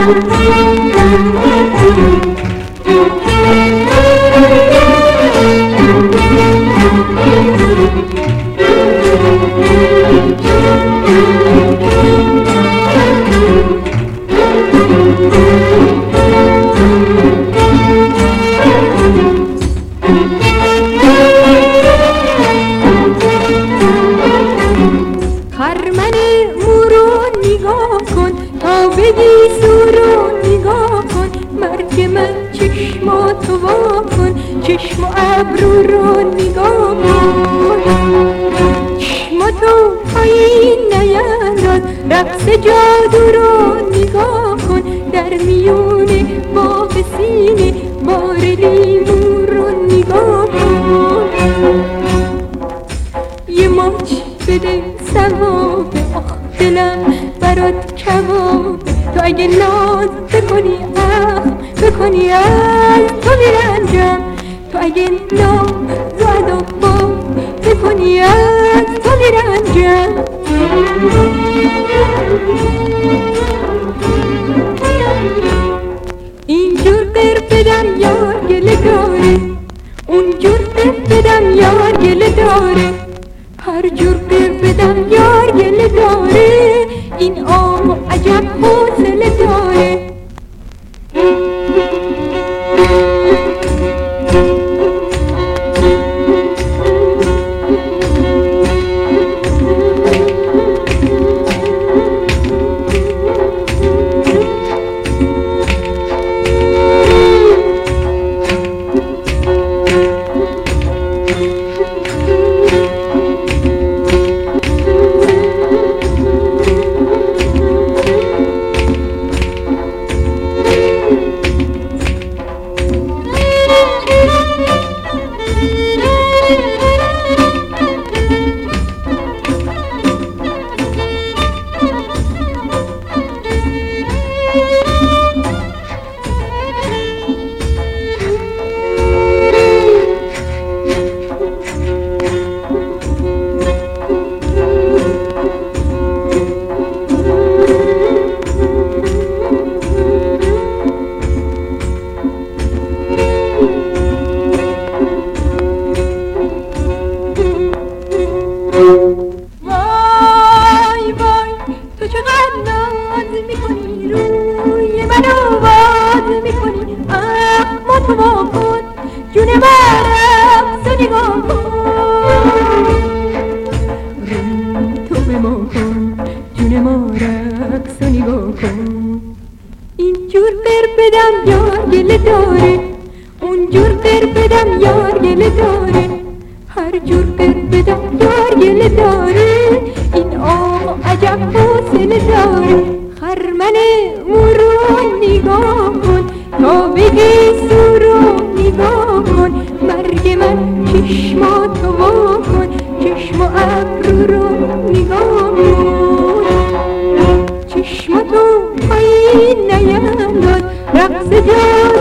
خرمن مورو نگاه کن تا بدی سورو نگاه کن، مرگ من چشماتو وا کن، چشم و ابرو رو نگاه کن. چشماتو پایین نینداز، رقص جادو رو نگاه کن، در میون باغ سینه بار لیمو رو نگاه کن. یه ماچ بده ثواب، آخ دلم برات کباب، تو اگه ناز بکنی بکنی از تو میرنجم، تو اگه ناز و ادب بکنی از تو میرنجم. اینجور قر بدم یار گله داره، اونجور قر بدم یار گله داره، هر جور قر بدم یار گله داره، این آب عجب حوصله داره. وای وای تو چقدر ناز میکنی، روی من آواز میکنی، اما تو با کن جون من تو نگاه کن، رو تو به ما کن جون ما رقص و نگاه کن. اینجور قر بدم یار گله داره، اونجور قر بدم یار گله داره، هر جور قر بدم یار گله داره، این آقا عجب حوصله داره. خرمن مورو نگاه کن تا بگی سورو نگاه کن، مرگ من چشماتو وا کن، چشم و ابرو رو نگاه کن. چشماتو پایین نینداز، رقص جادو